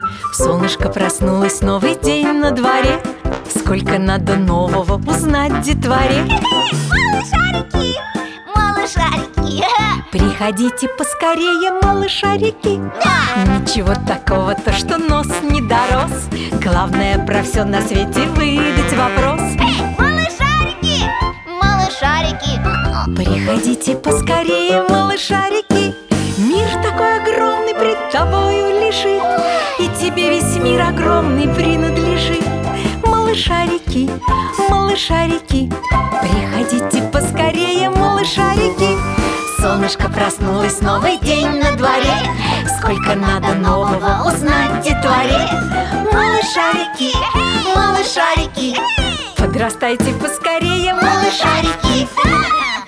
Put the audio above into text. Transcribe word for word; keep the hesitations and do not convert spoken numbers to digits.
Солнышко проснулось, новый день на дворе. Сколько надо нового узнать детворе. Малышарики, малышарики. Приходите поскорее, малышарики. Да! Ничего такого, то что нос не дорос. Главное про все на свете выдать вопрос. Эй, малышарики, малышарики. Приходите поскорее, малышарики. Мир такой огромный пред тобою лежит, и тебе весь мир огромный принадлежит. Малышарики, малышарики, приходите поскорее, малышарики. Солнышко проснулось, новый день на дворе. Сколько надо нового узнать детворе. Малышарики, малышарики, подрастайте поскорее, малышарики.